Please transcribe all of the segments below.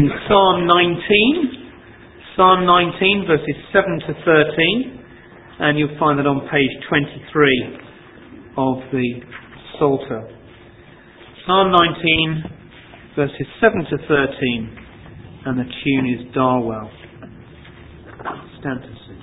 In Psalm 19 verses 7 to 13, and you'll find that on page 23 of the Psalter. Psalm 19 verses 7 to 13, and the tune is Darwell. Stand to sing.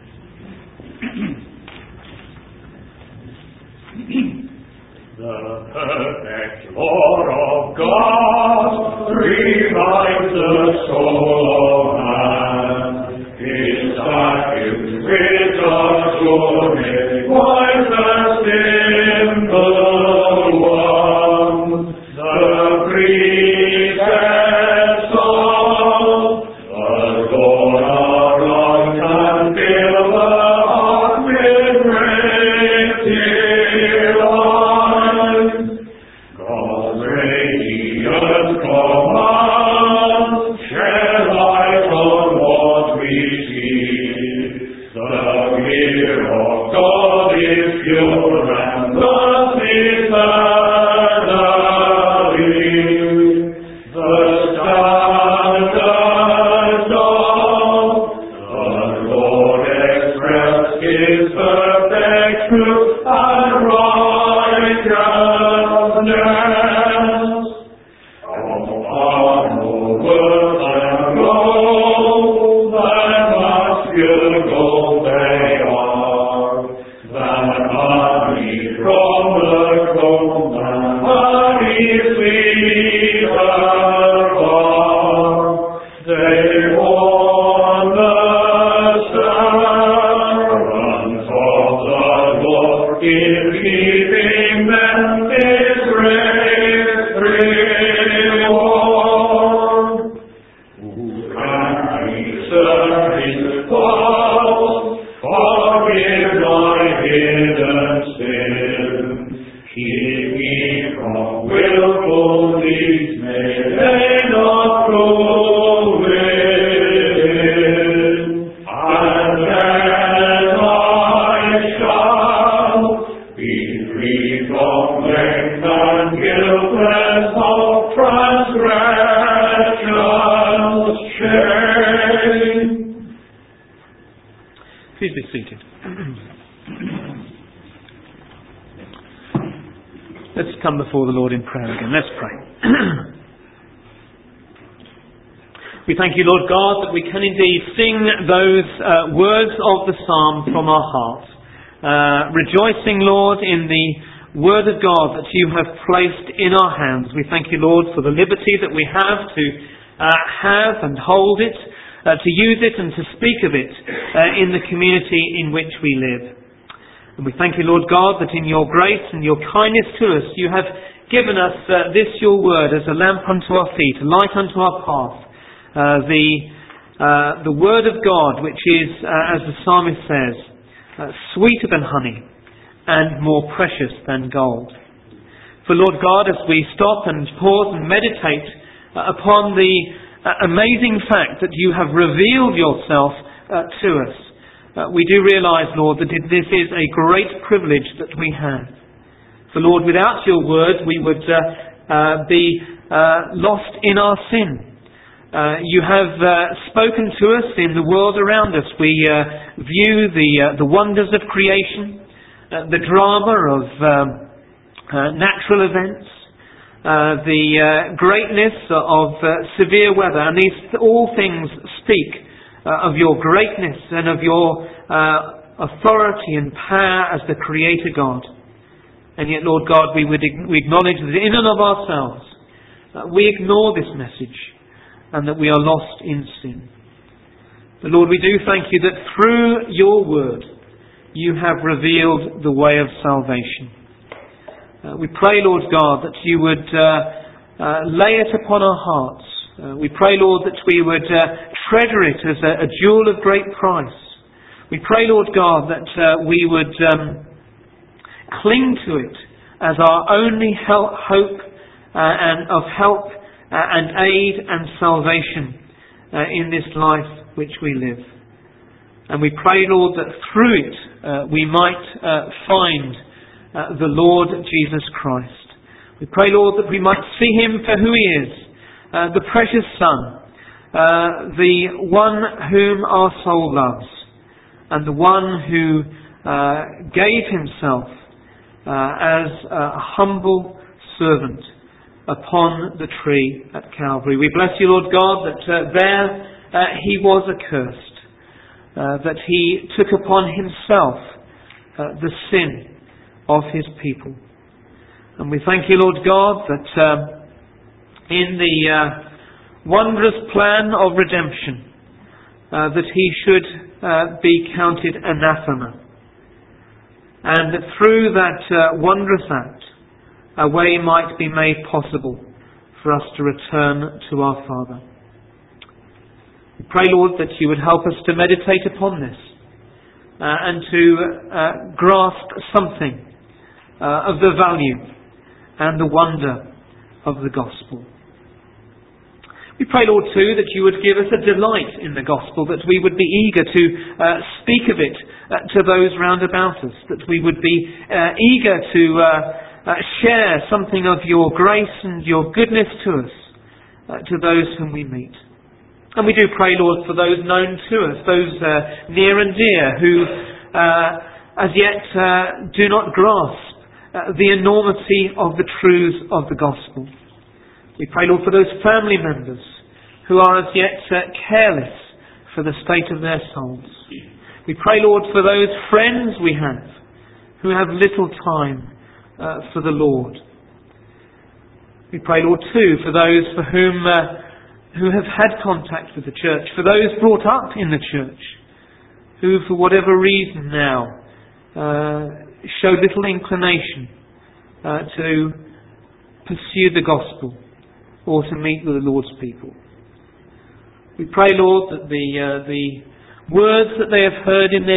The perfect law of God revives the soul of man. His statutes with assurance wisest in the one. The precepts of the Lord are right and fill the heart with great delight. God's radiant commands shed light on what we see. The fear of God is pure and thus eternally. The standards of the Lord express His perfect truth and righteousness. Upon the world and gold, and much pure gold they are, than honey from the comb, and honey sweeter far. They warn the servants of the Lord in keeping them His great reward. Who can discern His thoughts, forgive my hidden sin, keep me from willful deeds, may they not go within. And then I shall be free from length and guiltless of transgression's shame. Please be seated. Let's come before the Lord in prayer again. Let's pray. We thank you, Lord God, that we can indeed sing those words of the psalm from our hearts. Rejoicing, Lord, in the word of God that you have placed in our hands. We thank you, Lord, for the liberty that we have to have and hold it, to use it and to speak of it in the community in which we live. And we thank you, Lord God, that in your grace and your kindness to us, you have given us this your word as a lamp unto our feet, a light unto our path. The word of God, which is, as the psalmist says, sweeter than honey and more precious than gold. For Lord God, as we stop and pause and meditate upon the amazing fact that you have revealed yourself to us, we do realise, Lord, that this is a great privilege that we have. For Lord, without your word, we would be lost in our sin. You have spoken to us in the world around us. We view the wonders of creation, the drama of natural events, the greatness of severe weather, and these all things speak of your greatness and of your authority and power as the Creator God. And yet, Lord God, we acknowledge that in and of ourselves we ignore this message and that we are lost in sin. But Lord, we do thank you that through your word you have revealed the way of salvation. We pray, Lord God, that you would lay it upon our hearts. We pray, Lord, that we would treasure it as a jewel of great price. We pray, Lord God, that we would cling to it as our only hope and of help and aid and salvation in this life which we live. And we pray, Lord, that through it we might find the Lord Jesus Christ. We pray, Lord, that we might see him for who he is, the precious Son, the one whom our soul loves, and the one who gave himself as a humble servant upon the tree at Calvary. We bless you, Lord God, that there he was accursed, that he took upon himself the sin of his people. And we thank you, Lord God, that in the wondrous plan of redemption, that he should be counted anathema, and that through that wondrous act a way might be made possible for us to return to our Father. We pray, Lord, that you would help us to meditate upon this and to grasp something of the value and the wonder of the gospel. We pray, Lord, too, that you would give us a delight in the gospel, that we would be eager to speak of it to those round about us, that we would be eager to share something of your grace and your goodness to us, to those whom we meet. And we do pray, Lord, for those known to us, those near and dear, who as yet do not grasp the enormity of the truths of the gospel. We pray, Lord, for those family members who are as yet careless for the state of their souls. We pray, Lord, for those friends we have who have little time for the Lord. We pray, Lord, too, for those for whom who have had contact with the church, for those brought up in the church, who for whatever reason now show little inclination to pursue the gospel or to meet with the Lord's people. We pray, Lord, that the words that they have heard in their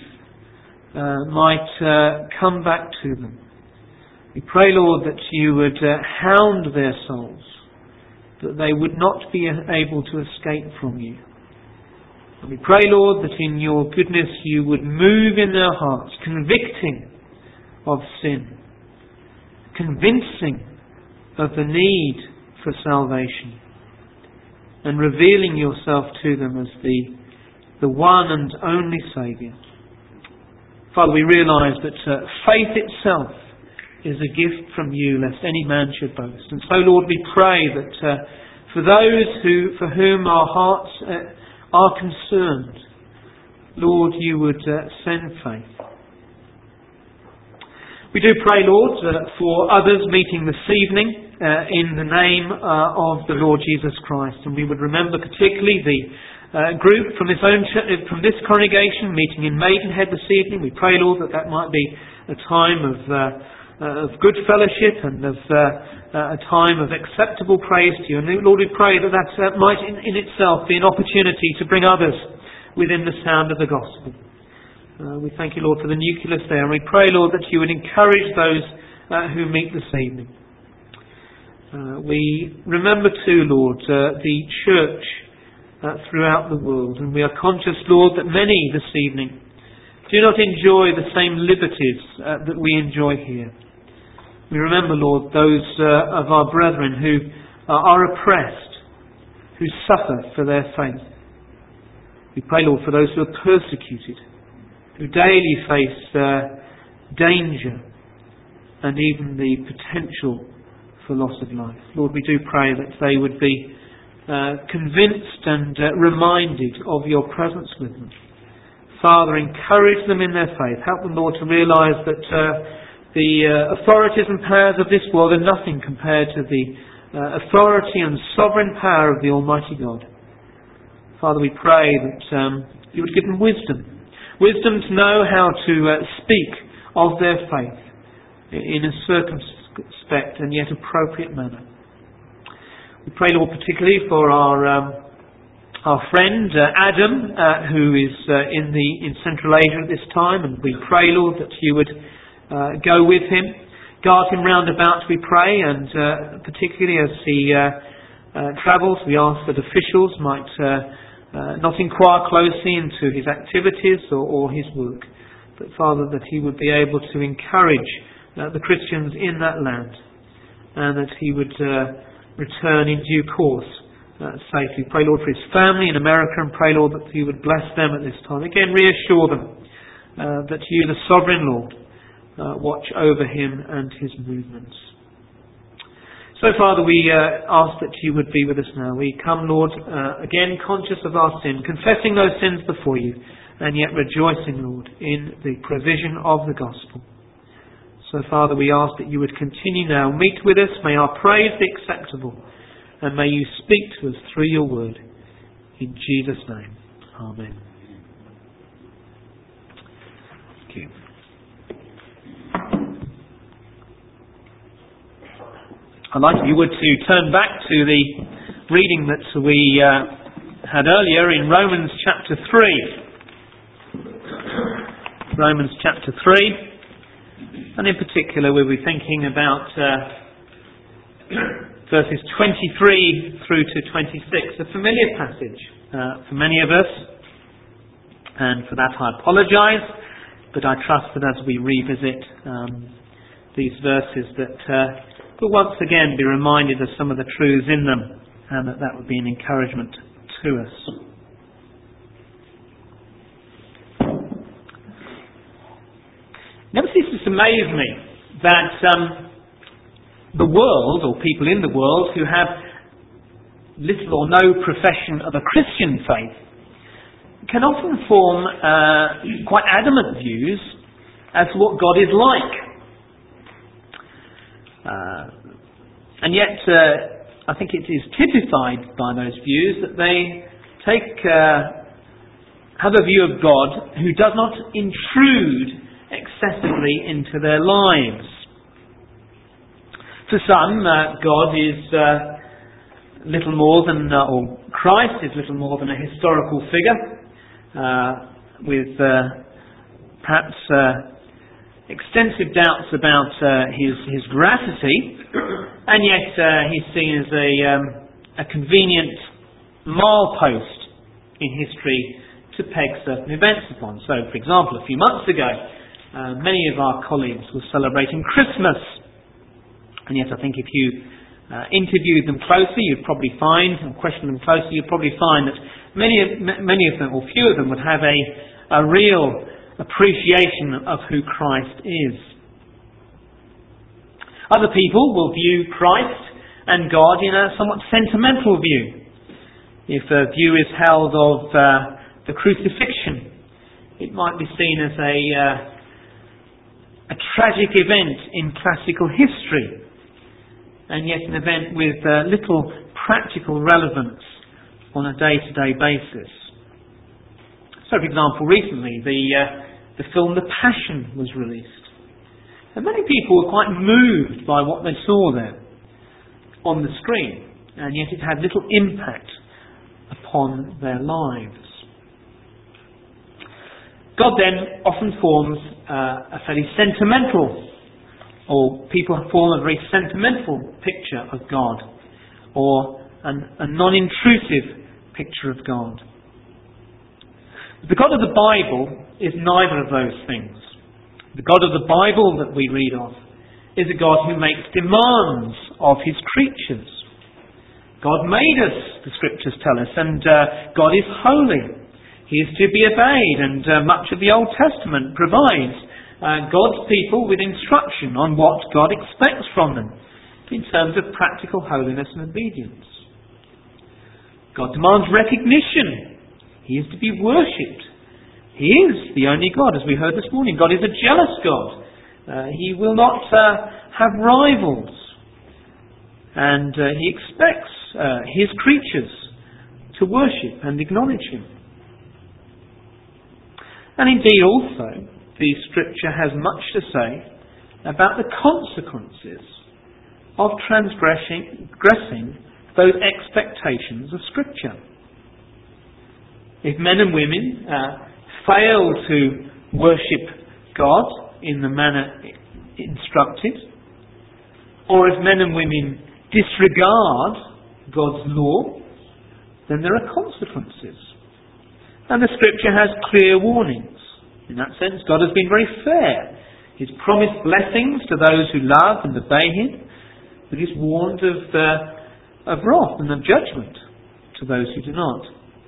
youth might come back to them. We pray, Lord, that you would hound their souls, that they would not be able to escape from you. And we pray, Lord, that in your goodness you would move in their hearts, convicting of sin, convincing of the need for salvation, and revealing yourself to them as the one and only Saviour. Father, we realise that faith itself is a gift from you, lest any man should boast. And so, Lord, we pray that for those for whom our hearts are concerned, Lord, you would send faith. We do pray, Lord, for others meeting this evening in the name of the Lord Jesus Christ. And we would remember particularly the group from this congregation meeting in Maidenhead this evening. We pray, Lord, that might be a time of good fellowship and of a time of acceptable praise to you. And Lord, we pray that might in itself be an opportunity to bring others within the sound of the gospel. We thank you, Lord, for the nucleus there, and we pray, Lord, that you would encourage those who meet this evening. We remember too, Lord, the church throughout the world, and we are conscious, Lord, that many this evening do not enjoy the same liberties that we enjoy here. We remember, Lord, those of our brethren who are oppressed, who suffer for their faith. We pray, Lord, for those who are persecuted, who daily face danger and even the potential for loss of life. Lord, we do pray that they would be convinced and reminded of your presence with them. Father, encourage them in their faith. Help them, Lord, to realise that the authorities and powers of this world are nothing compared to the authority and sovereign power of the Almighty God. Father, we pray that you would give them wisdom to know how to speak of their faith in a circumspect and yet appropriate manner. We pray, Lord, particularly for our friend Adam, who is in Central Asia at this time, and we pray, Lord, that you would go with him, guard him round about, we pray, and particularly as he travels, we ask that officials might not inquire closely into his activities or his work, but Father, that he would be able to encourage the Christians in that land, and that he would return in due course safely. Pray, Lord, for his family in America, and pray, Lord, that you would bless them at this time. Again, reassure them that you, the sovereign Lord, watch over him and his movements. So, Father, we ask that you would be with us now. We come, Lord, again conscious of our sin, confessing those sins before you, and yet rejoicing, Lord, in the provision of the gospel. So, Father, we ask that you would continue now. Meet with us. May our praise be acceptable. And may you speak to us through your word. In Jesus' name. Amen. Thank you. I'd like if you would to turn back to the reading that we had earlier in Romans chapter 3. Romans chapter 3. And in particular, we'll be thinking about verses 23 through to 26, a familiar passage for many of us. And for that I apologise, but I trust that as we revisit these verses that we'll once again be reminded of some of the truths in them, and that would be an encouragement to us. Never ceases to amaze me that the world, or people in the world who have little or no profession of a Christian faith, can often form quite adamant views as to what God is like. And yet, I think it is typified by those views that they have a view of God who does not intrude excessively into their lives. For some, God is little more than, or Christ is little more than a historical figure, with perhaps extensive doubts about his veracity, and yet he's seen as a convenient milepost in history to peg certain events upon. So, for example, a few months ago, many of our colleagues were celebrating Christmas, and yet I think if you interviewed them closely, you'd probably find, and questioned them closely, you'd probably find that many of them, or few of them, would have a real appreciation of who Christ is. Other people will view Christ and God in a somewhat sentimental view. If a view is held of the crucifixion, it might be seen as a tragic event in classical history, and yet an event with little practical relevance on a day-to-day basis. So, for example, recently the film The Passion was released, and many people were quite moved by what they saw there on the screen, and yet it had little impact upon their lives. God then often forms a fairly sentimental, or people form a very sentimental picture of God, or a non-intrusive picture of God. The God of the Bible is neither of those things. The God of the Bible that we read of is a God who makes demands of his creatures. God made us, the scriptures tell us, and God is holy. He is to be obeyed, and much of the Old Testament provides God's people with instruction on what God expects from them in terms of practical holiness and obedience. God demands recognition. He is to be worshipped. He is the only God, as we heard this morning. God is a jealous God. He will not have rivals. And he expects his creatures to worship and acknowledge him. And indeed also, the Scripture has much to say about the consequences of transgressing those expectations of Scripture. If men and women fail to worship God in the manner instructed, or if men and women disregard God's law, then there are consequences. And the Scripture has clear warnings. In that sense, God has been very fair. He's promised blessings to those who love and obey him, but he's warned of wrath and of judgment to those who do not.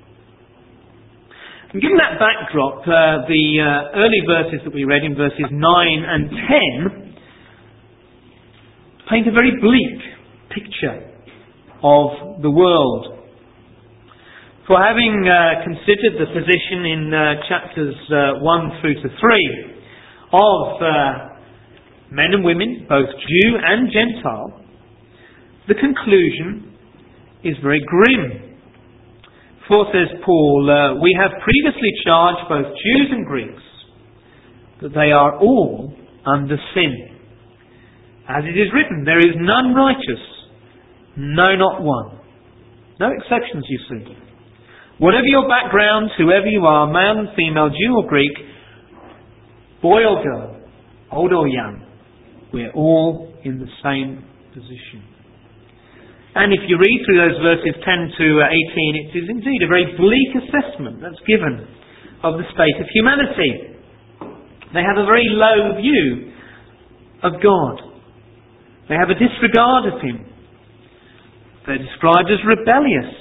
And given that backdrop, the early verses that we read in verses 9 and 10 paint a very bleak picture of the world. For having considered the position in chapters 1 through to 3 of men and women, both Jew and Gentile, the conclusion is very grim. For, says Paul, we have previously charged both Jews and Greeks that they are all under sin. As it is written, there is none righteous, no, not one. No exceptions, you see. Whatever your background, whoever you are, male and female, Jew or Greek, boy or girl, old or young, we're all in the same position. And if you read through those verses 10 to 18, it is indeed a very bleak assessment that's given of the state of humanity. They have a very low view of God. They have a disregard of Him. They're described as rebellious.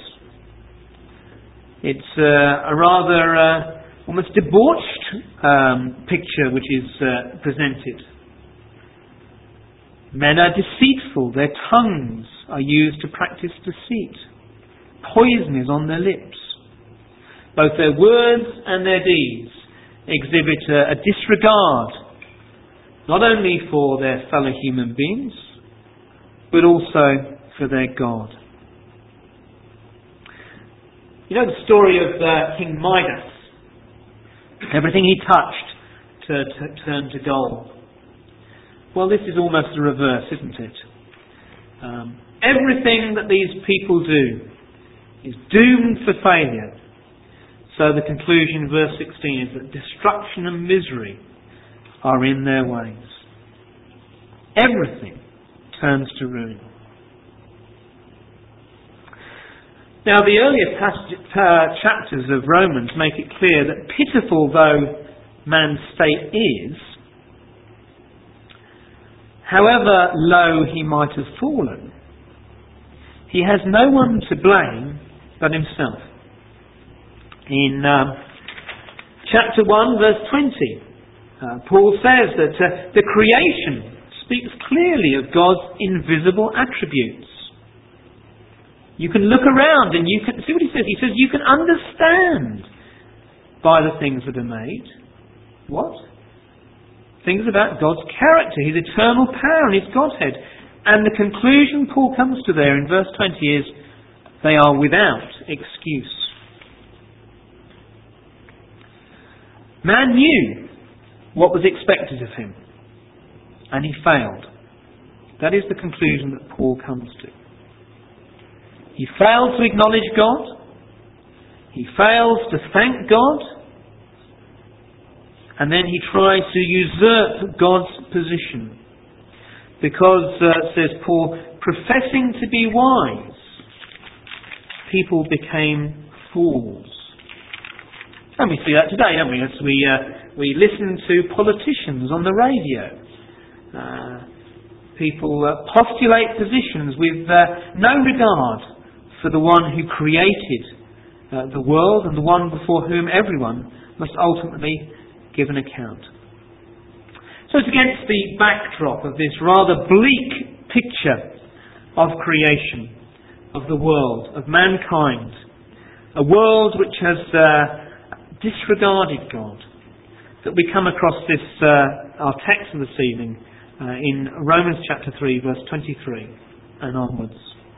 It's a rather almost debauched picture which is presented. Men are deceitful, their tongues are used to practice deceit. Poison is on their lips. Both their words and their deeds exhibit a disregard, not only for their fellow human beings, but also for their God. You know the story of King Midas? Everything he touched turned to gold. Well, this is almost the reverse, isn't it? Everything that these people do is doomed for failure. So the conclusion in verse 16 is that destruction and misery are in their ways. Everything turns to ruin. Now, the earlier chapters of Romans make it clear that pitiful though man's state is, however low he might have fallen, he has no one to blame but himself. In chapter 1, verse 20, Paul says that the creation speaks clearly of God's invisible attributes. You can look around and you can see what he says. He says you can understand by the things that are made. What? Things about God's character, His eternal power and His Godhead. And the conclusion Paul comes to there in verse 20 is, they are without excuse. Man knew what was expected of him, and he failed. That is the conclusion that Paul comes to. He failed to acknowledge God. He fails to thank God. And then he tries to usurp God's position. Because, says Paul, professing to be wise, people became fools. And we see that today, don't we? As we listen to politicians on the radio. People postulate positions with no regard for the one who created the world and the one before whom everyone must ultimately give an account. So it's against the backdrop of this rather bleak picture of creation, of the world, of mankind, a world which has disregarded God, that we come across this, our text of this evening, in Romans chapter 3, verse 23 and onwards.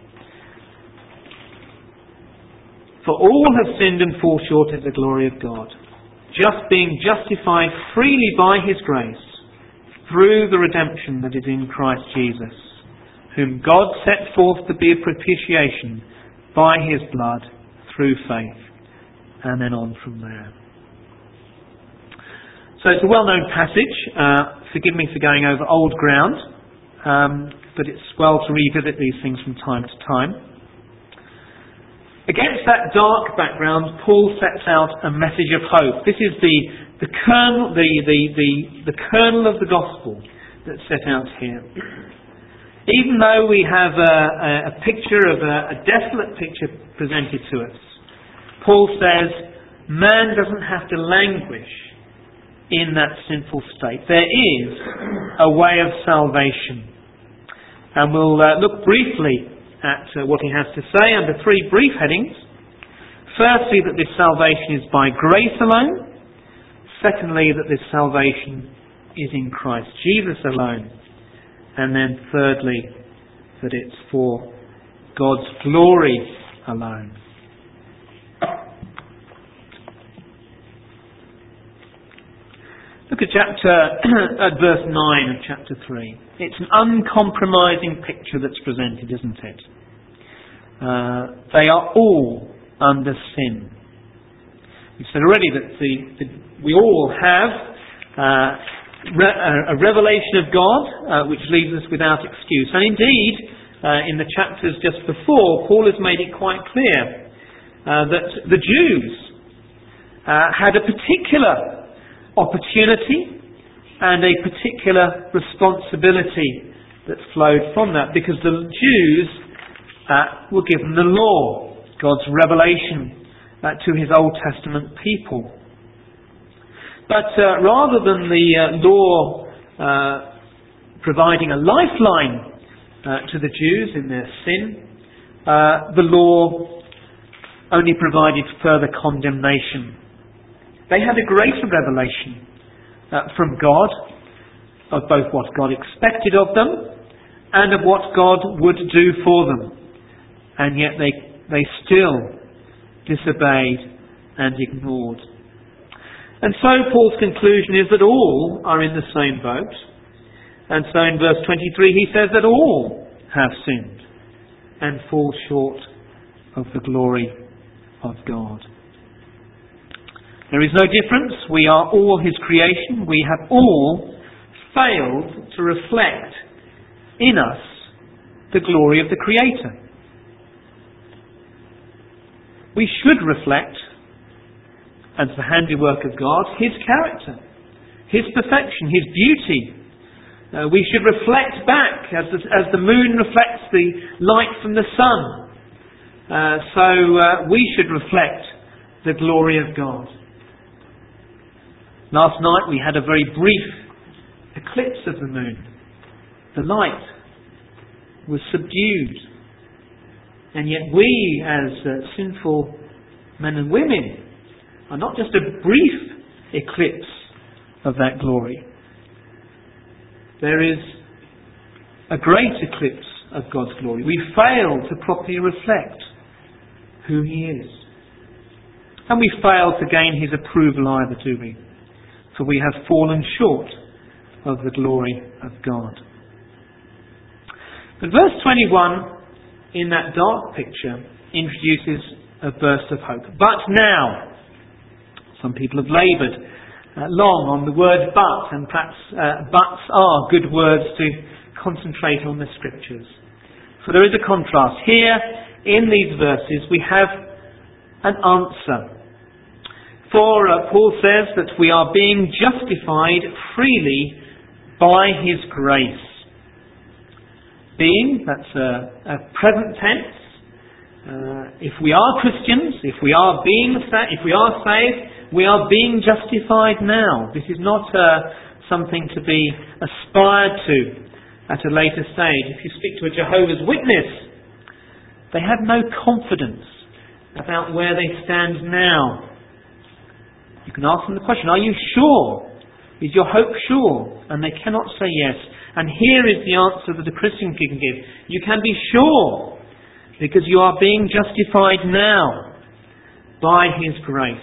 For all have sinned and fall short of the glory of God, just being justified freely by His grace, through the redemption that is in Christ Jesus, whom God set forth to be a propitiation by His blood through faith. And then on from there. So it's a well-known passage. Forgive me for going over old ground, but it's well to revisit these things from time to time. Against that dark background, Paul sets out a message of hope. This is the kernel, the kernel of the gospel that's set out here. Even though we have a picture of a desolate picture presented to us, Paul says man doesn't have to languish in that sinful state. There is a way of salvation. And we'll look briefly at what he has to say under three brief headings. Firstly, that this salvation is by grace alone. Secondly, that this salvation is in Christ Jesus alone. And then thirdly, that it's for God's glory alone. Look at verse 9 of chapter 3. It's an uncompromising picture that's presented, isn't it? They are all under sin. We've said already that we all have a revelation of God which leaves us without excuse. And indeed, in the chapters just before, Paul has made it quite clear that the Jews had a particular opportunity and a particular responsibility that flowed from that, because the Jews were given the law, God's revelation to his Old Testament people. But rather than the law providing a lifeline to the Jews in their sin, the law only provided further condemnation. They had a greater revelation from God of both what God expected of them and of what God would do for them. And yet they still disobeyed and ignored. And so Paul's conclusion is that all are in the same boat. And so in verse 23 he says that all have sinned and fall short of the glory of God. There is no difference. We are all his creation. We have all failed to reflect in us the glory of the Creator. We should reflect, as the handiwork of God, his character, his perfection, his beauty. We should reflect back as the moon reflects the light from the sun. So we should reflect the glory of God. Last night we had a very brief eclipse of the moon. The light was subdued. And yet we, as sinful men and women, are not just a brief eclipse of that glory. There is a great eclipse of God's glory. We fail to properly reflect who he is. And we fail to gain his approval either, do we? For we have fallen short of the glory of God. But verse 21, in that dark picture, introduces a burst of hope. But now, some people have laboured long on the word but, and perhaps buts are good words to concentrate on the Scriptures. So there is a contrast. Here, in these verses, we have an answer. For Paul says that we are being justified freely by his grace. Being, that's a present tense. If we are Christians, if we are saved, we are being justified now. This is not something to be aspired to at a later stage. If you speak to a Jehovah's Witness, they have no confidence about where they stand now. You can ask them the question, are you sure? Is your hope sure? And they cannot say yes. And here is the answer that a Christian can give. You can be sure, because you are being justified now by his grace.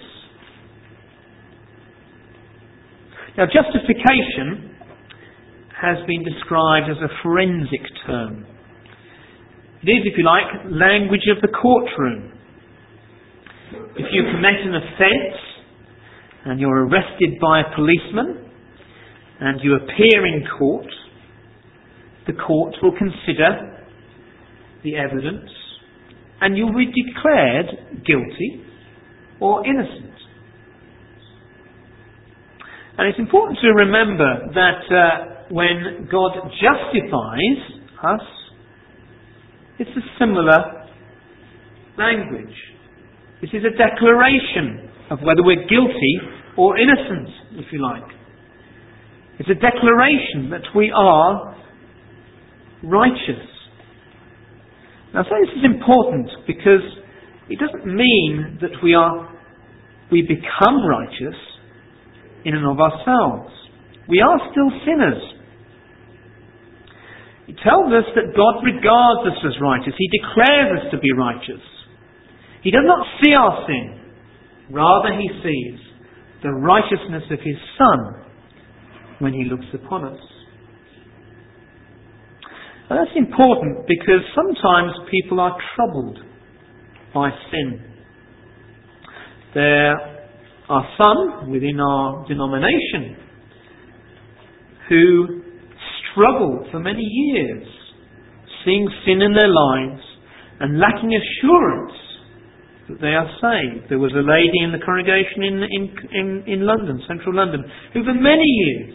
Now, justification has been described as a forensic term. It is, if you like, language of the courtroom. If you commit an offence and you're arrested by a policeman and you appear in court, the court will consider the evidence and you'll be declared guilty or innocent. And it's important to remember that when God justifies us. It's a similar language. This is a declaration of whether we're guilty or innocent, if you like. It's a declaration that we are righteous. Now, I say this is important because it doesn't mean that we become righteous in and of ourselves. We are still sinners. It tells us that God regards us as righteous. He declares us to be righteous. He does not see our sin. Rather, He sees the righteousness of His Son when He looks upon us. And that's important because sometimes people are troubled by sin. There are some within our denomination who struggle for many years seeing sin in their lives and lacking assurance that they are saved. There was a lady in the congregation in London, central London, who for many years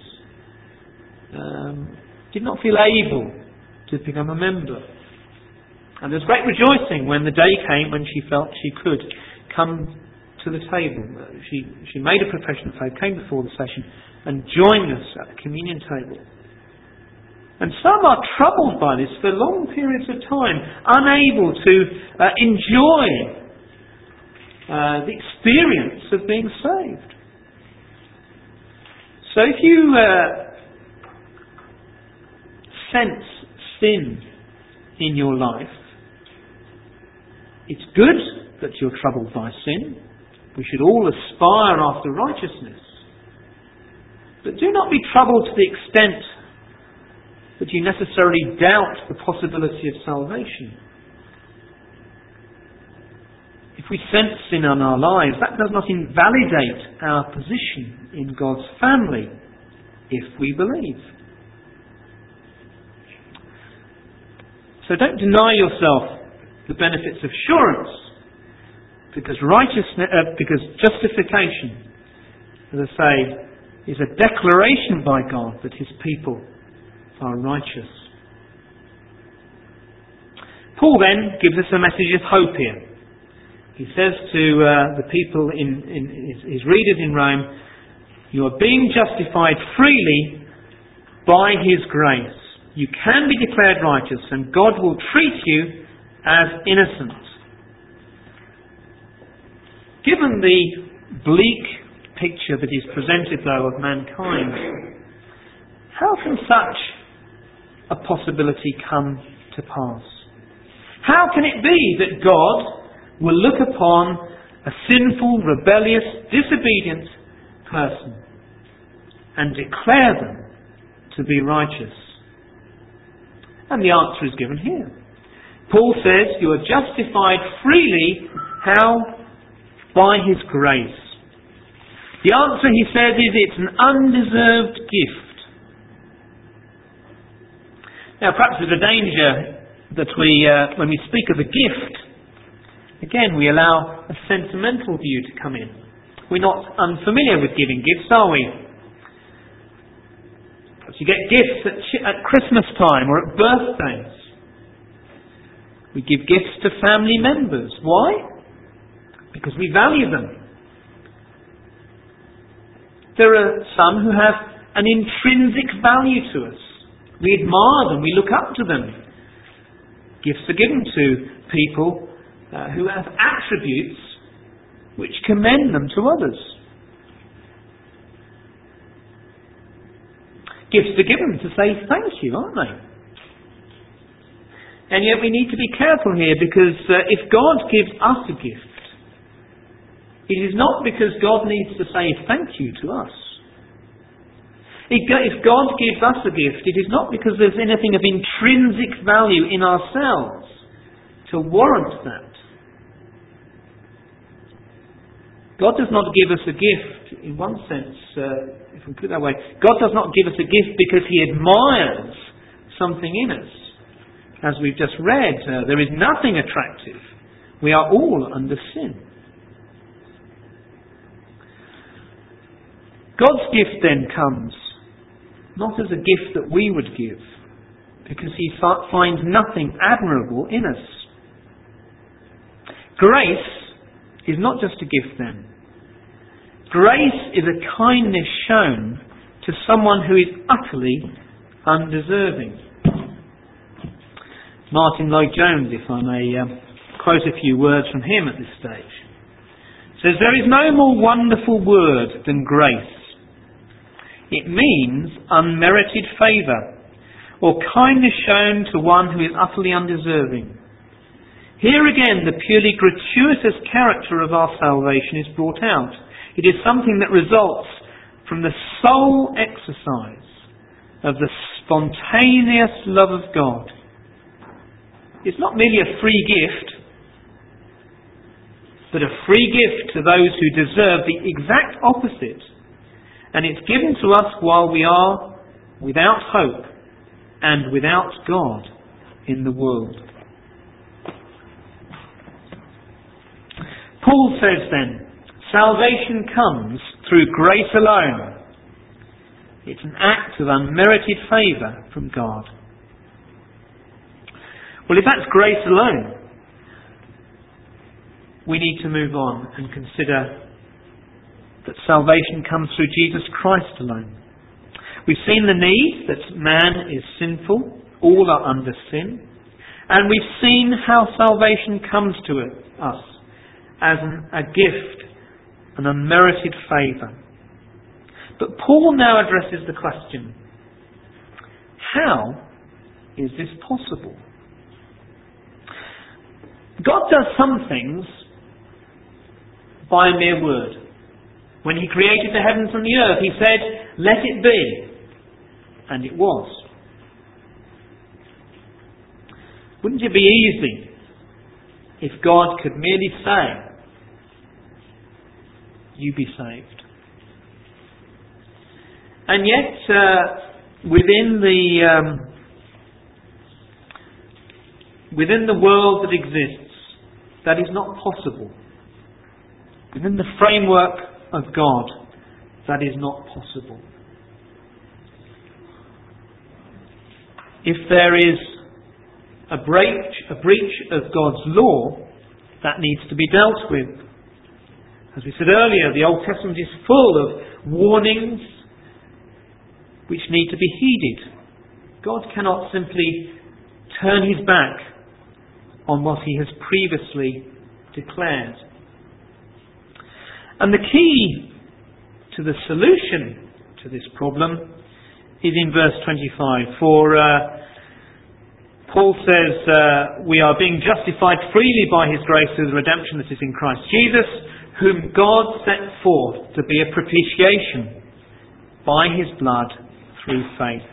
did not feel able to become a member. And there was great rejoicing when the day came when she felt she could come to the table. She made a profession of faith, came before the session and joined us at the communion table. And some are troubled by this for long periods of time, unable to enjoy the experience of being saved. So if you sense sin in your life, it's good that you're troubled by sin. We should all aspire after righteousness. But do not be troubled to the extent that you necessarily doubt the possibility of salvation. If we sense sin in our lives, that does not invalidate our position in God's family if we believe. So don't deny yourself the benefits of assurance, because justification, as I say, is a declaration by God that His people are righteous. Paul then gives us a message of hope here. He says to the people, his readers in Rome, you are being justified freely by His grace. You can be declared righteous and God will treat you as innocent. Given the bleak picture that is presented, though, of mankind, how can such a possibility come to pass? How can it be that God will look upon a sinful, rebellious, disobedient person and declare them to be righteous? And the answer is given here. Paul says you are justified freely. How? By His grace. The answer, he says, is it's an undeserved gift. Now, perhaps there's a danger that when we speak of a gift, again, we allow a sentimental view to come in. We're not unfamiliar with giving gifts, are we? Perhaps you get gifts at Christmas time or at birthdays. We give gifts to family members. Why? Because we value them. There are some who have an intrinsic value to us. We admire them, we look up to them. Gifts are given to people who have attributes which commend them to others. Gifts are given to say thank you, aren't they? And yet we need to be careful here, because if God gives us a gift, it is not because God needs to say thank you to us. If God gives us a gift, it is not because there's anything of intrinsic value in ourselves to warrant that. God does not give us a gift, in one sense, if we put it that way, God does not give us a gift because He admires something in us. As we've just read, there is nothing attractive. We are all under sin. God's gift then comes not as a gift that we would give, because he finds nothing admirable in us. Grace is not just a gift then. Grace is a kindness shown to someone who is utterly undeserving. Martin Lloyd-Jones, if I may quote a few words from him at this stage, says, "There is no more wonderful word than grace. It means unmerited favour, or kindness shown to one who is utterly undeserving. Here again the purely gratuitous character of our salvation is brought out. It is something that results from the sole exercise of the spontaneous love of God. It's not merely a free gift, but a free gift to those who deserve the exact opposite. And it's given to us while we are without hope and without God in the world." Paul says then, salvation comes through grace alone. It's an act of unmerited favour from God. Well, if that's grace alone, we need to move on and consider that salvation comes through Jesus Christ alone. We've seen the need that man is sinful, all are under sin, and we've seen how salvation comes to us as a gift, an unmerited favour. But Paul now addresses the question, how is this possible? God does some things by a mere word. When he created the heavens and the earth, he said, "Let it be." And it was. Wouldn't it be easy if God could merely say, "You be saved"? And yet, within the world that exists, that is not possible. Within the framework of God, that is not possible. If there is a breach of God's law, that needs to be dealt with. As we said earlier, the Old Testament is full of warnings which need to be heeded. God cannot simply turn his back on what he has previously declared. And the key to the solution to this problem is in verse 25. For Paul says, we are being justified freely by his grace through the redemption that is in Christ Jesus, whom God set forth to be a propitiation by his blood through faith.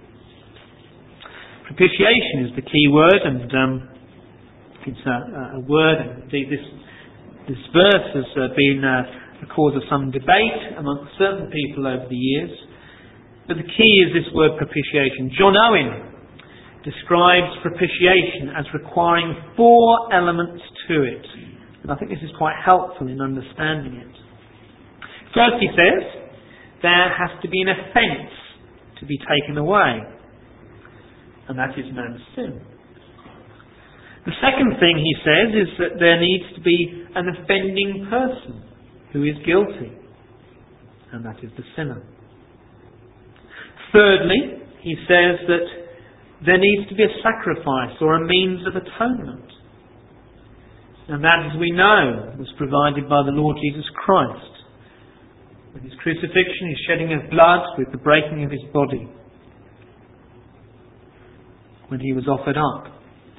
Propitiation is the key word, and it's a word, and indeed this verse has been a cause of some debate amongst certain people over the years. But the key is this word propitiation. John Owen describes propitiation as requiring 4 elements to it. And I think this is quite helpful in understanding it. First, he says, there has to be an offence to be taken away. And that is man's sin. The second thing he says is that there needs to be an offending person who is guilty. And that is the sinner. Thirdly, he says that there needs to be a sacrifice or a means of atonement. And that, as we know, was provided by the Lord Jesus Christ. With his crucifixion, his shedding of blood, with the breaking of his body, when he was offered up.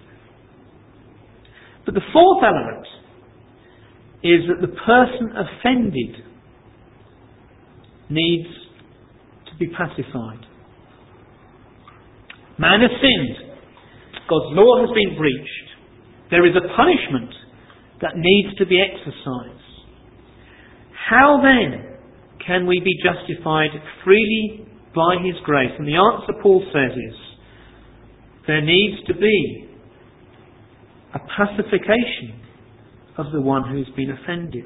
But the fourth element is that the person offended needs to be pacified. Man has sinned. God's law has been breached. There is a punishment that needs to be exercised. How then can we be justified freely by his grace? And the answer, Paul says, is there needs to be a pacification of the one who's been offended.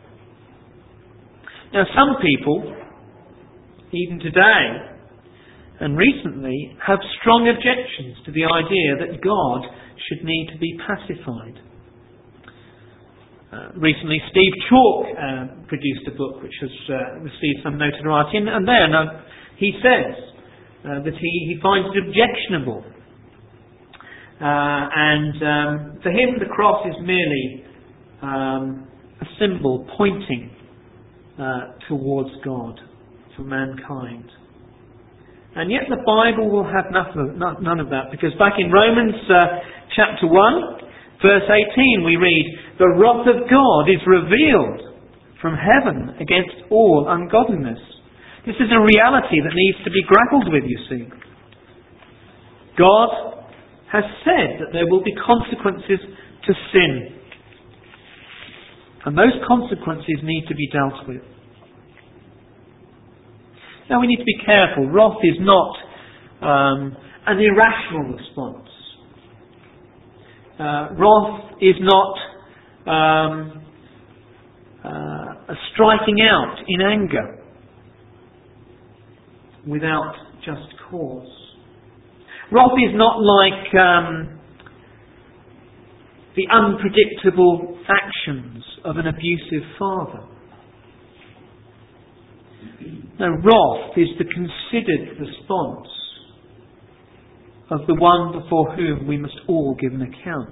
Now, some people, even today, and recently have strong objections to the idea that God should need to be pacified. Recently, Steve Chalke produced a book which has received some notoriety, and there he says that he finds it objectionable. And for him, the cross is merely a symbol pointing towards God for mankind. And yet the Bible will have none of that, because back in Romans chapter 1, verse 18, we read, "The wrath of God is revealed from heaven against all ungodliness." This is a reality that needs to be grappled with, you see. God has said that there will be consequences to sin. And those consequences need to be dealt with. Now we need to be careful. Wrath is not an irrational response. Wrath is not a striking out in anger without just cause. Wrath is not like the unpredictable actions of an abusive father. No, wrath is the considered response of the one before whom we must all give an account.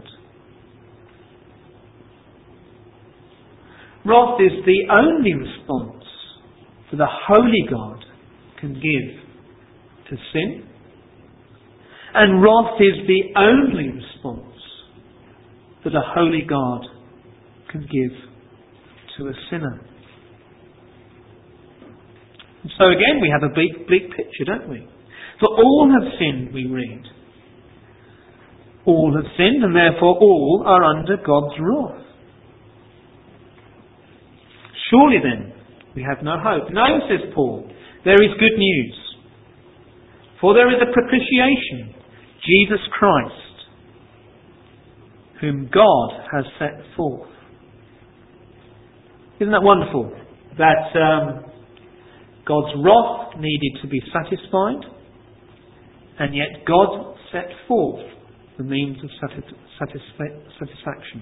Wrath is the only response that a holy God can give to sin. And wrath is the only response that a holy God can give to a sinner. And so again we have a bleak picture, don't we? For all have sinned, we read. All have sinned, and therefore all are under God's wrath. Surely then, we have no hope. No, says Paul, there is good news. For there is a propitiation, Jesus Christ, whom God has set forth. Isn't that wonderful? That God's wrath needed to be satisfied, and yet God set forth the means of satisfaction.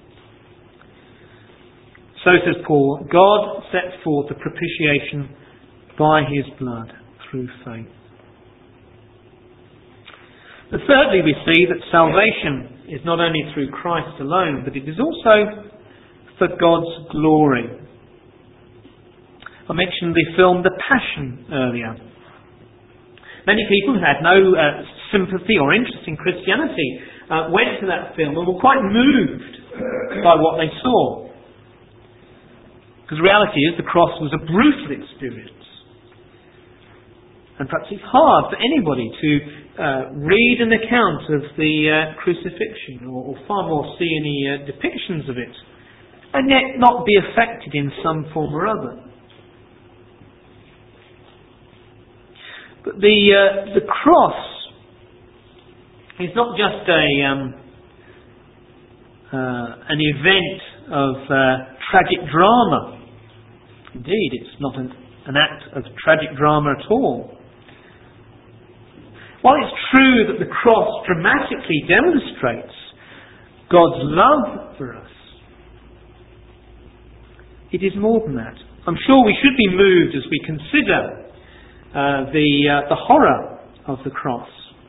So says Paul, God set forth the propitiation by his blood through faith. But thirdly, we see that salvation is not only through Christ alone, but it is also for God's glory. I mentioned the film The Passion earlier. Many people who had no sympathy or interest in Christianity went to that film and were quite moved by what they saw. Because the reality is the cross was a brutal experience. And perhaps it's hard for anybody to read an account of the crucifixion, or far more see any depictions of it, and yet not be affected in some form or other. But the cross is not just an event of tragic drama. Indeed, it's not an act of tragic drama at all. While it's true that the cross dramatically demonstrates God's love for us, it is more than that. I'm sure we should be moved as we consider the horror of the cross.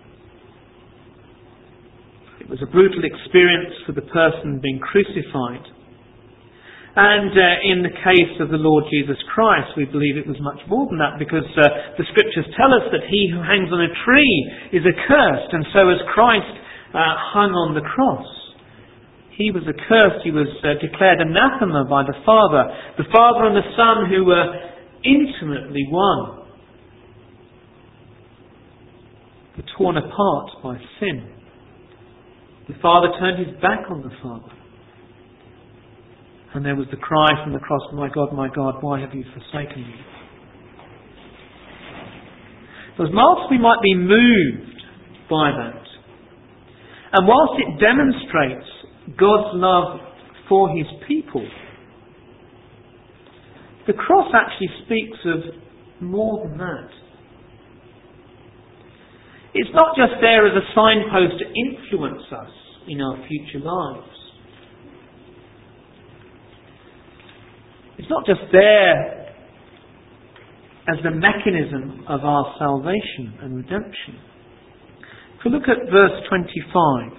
It was a brutal experience for the person being crucified. And in the case of the Lord Jesus Christ, we believe it was much more than that, because the Scriptures tell us that he who hangs on a tree is accursed, and so as Christ hung on the cross, he was accursed. He was declared anathema by the Father and the Son, who were intimately one, were torn apart by sin. The Father turned his back on the Father. And there was the cry from the cross, my God, why have you forsaken me? So as whilst we might be moved by that, and whilst it demonstrates God's love for his people, the cross actually speaks of more than that. It's not just there as a signpost to influence us in our future lives. It's not just there as the mechanism of our salvation and redemption. If we look at verse 25,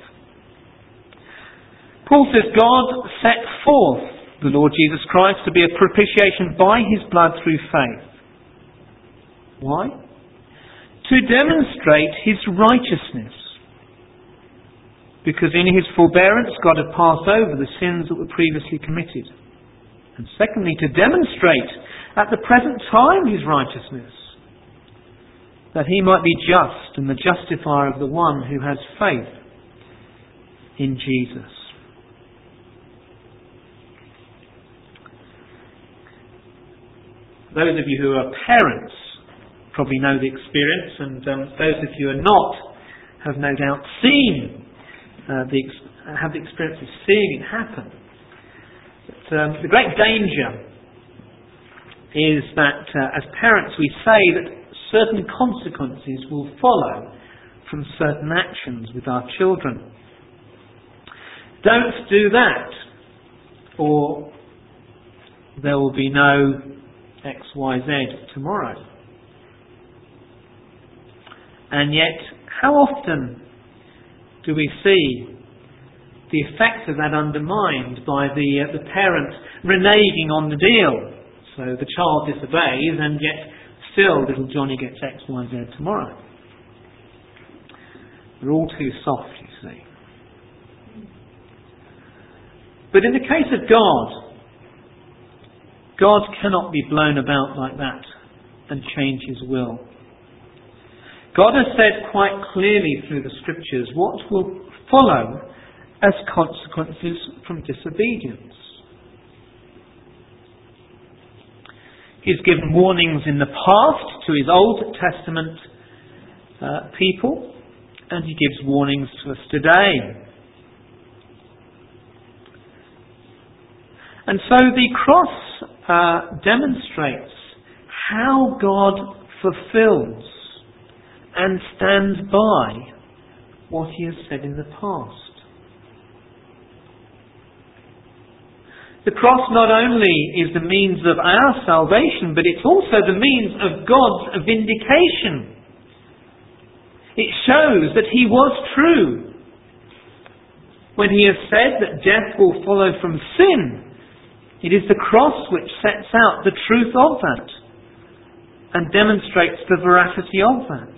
Paul says, God set forth the Lord Jesus Christ to be a propitiation by his blood through faith. Why? To demonstrate his righteousness. Because in his forbearance God had passed over the sins that were previously committed. And secondly, to demonstrate at the present time his righteousness, that he might be just and the justifier of the one who has faith in Jesus. Those of you who are parents probably know the experience, and those of you who are not have no doubt seen have the experience of seeing it happen. But, the great danger is that as parents we say that certain consequences will follow from certain actions with our children. Don't do that, or there will be no XYZ tomorrow. And yet, how often do we see the effect of that undermined by the parent reneging on the deal? So the child disobeys, and yet still little Johnny gets X, Y, Z tomorrow. We're all too soft, you see. But in the case of God cannot be blown about like that and change his will. God has said quite clearly through the Scriptures what will follow as consequences from disobedience. He's given warnings in the past to his Old Testament people, and he gives warnings to us today. And so the cross demonstrates how God fulfills and stands by what he has said in the past. The cross not only is the means of our salvation, but it's also the means of God's vindication. It shows that he was true when he has said that death will follow from sin. It is the cross which sets out the truth of that and demonstrates the veracity of that.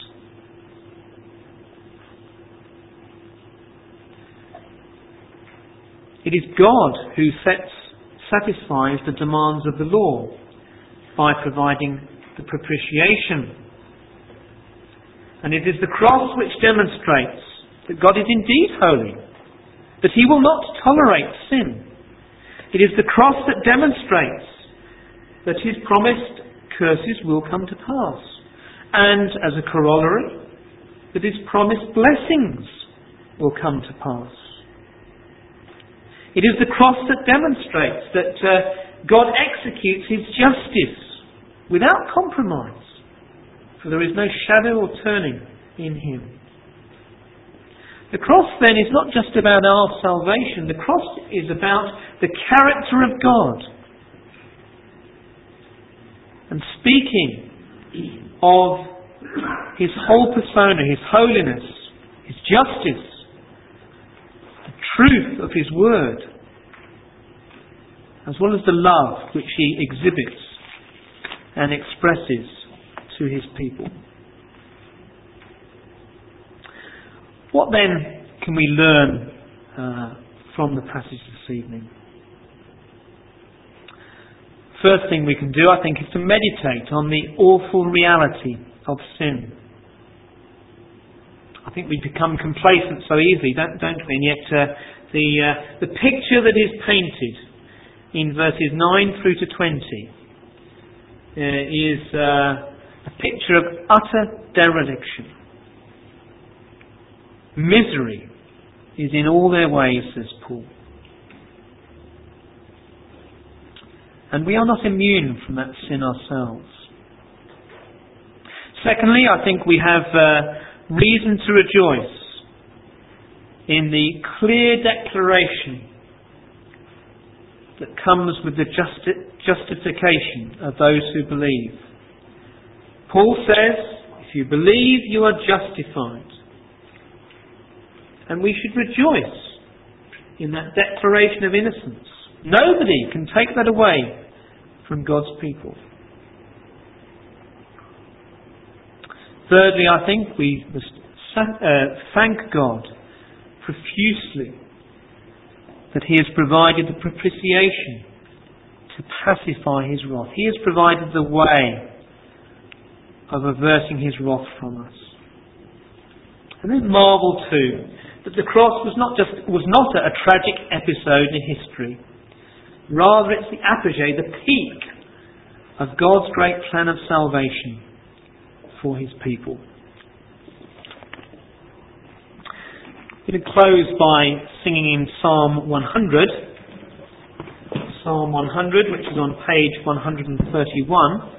It is God who satisfies the demands of the law by providing the propitiation. And it is the cross which demonstrates that God is indeed holy, that he will not tolerate sin. It is the cross that demonstrates that his promised curses will come to pass, and as a corollary, that his promised blessings will come to pass. It is the cross that demonstrates that God executes his justice without compromise, for there is no shadow or turning in him. The cross then is not just about our salvation. The cross is about the character of God. And speaking of his whole persona, his holiness, his justice, truth of his word, as well as the love which he exhibits and expresses to his people. What then can we learn from the passage this evening? First thing we can do, I think, is to meditate on the awful reality of sin. I think we become complacent so easily, don't we? And yet the picture that is painted in verses 9 through to 20 is a picture of utter dereliction. Misery is in all their ways, says Paul. And we are not immune from that sin ourselves. Secondly, I think we have reason to rejoice in the clear declaration that comes with the justification of those who believe. Paul says, if you believe, you are justified. And we should rejoice in that declaration of innocence. Nobody can take that away from God's people. Thirdly, I think we must thank God profusely that He has provided the propitiation to pacify His wrath. He has provided the way of averting His wrath from us. And then marvel too that the cross was not a tragic episode in history. Rather, it's the apogee, the peak of God's great plan of salvation for His people. I'm going to close by singing in Psalm 100. Psalm 100, which is on page 131.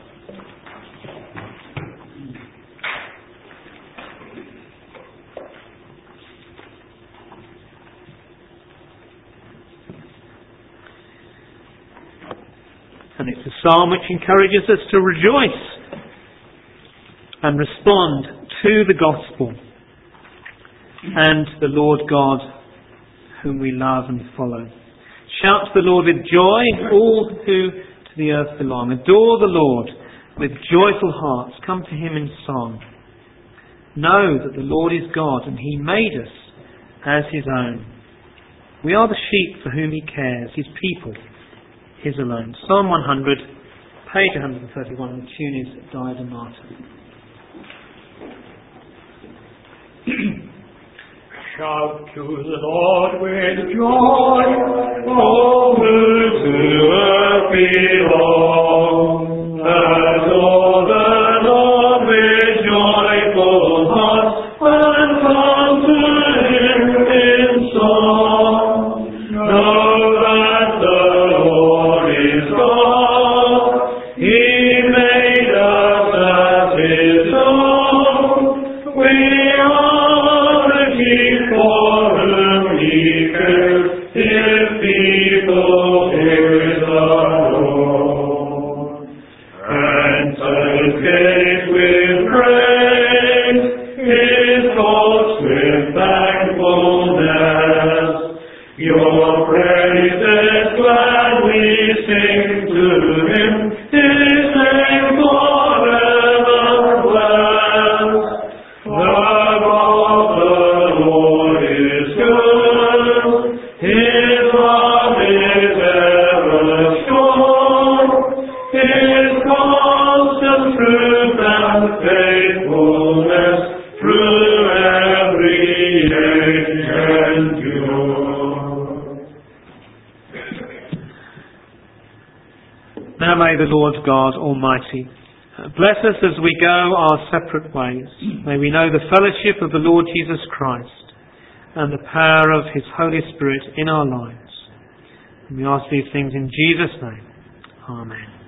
And it's a psalm which encourages us to rejoice and respond to the gospel and the Lord God whom we love and follow. Shout to the Lord with joy, all who to the earth belong. Adore the Lord with joyful hearts. Come to Him in song. Know that the Lord is God and He made us as His own. We are the sheep for whom He cares, His people, His alone. Psalm 100, page 131. The tune is Diadem Martyr. Shout to the Lord with joy, all who to earth belong. Adore the Lord with joyful hearts, and come to Him in song. Know that the Lord is God. He made us as His own. We are the sheep for whom He cares, His people, His alone. Enter His gates with praise, His courts with thankfulness. Your praises gladly sing to Him, His name forever bless. The God the Lord is good, His love is ever sure, His constant truth and faithfulness through every age endure. Now may the Lord God Almighty bless us as we go our separate ways. May we know the fellowship of the Lord Jesus Christ and the power of His Holy Spirit in our lives. And we ask these things in Jesus' name. Amen.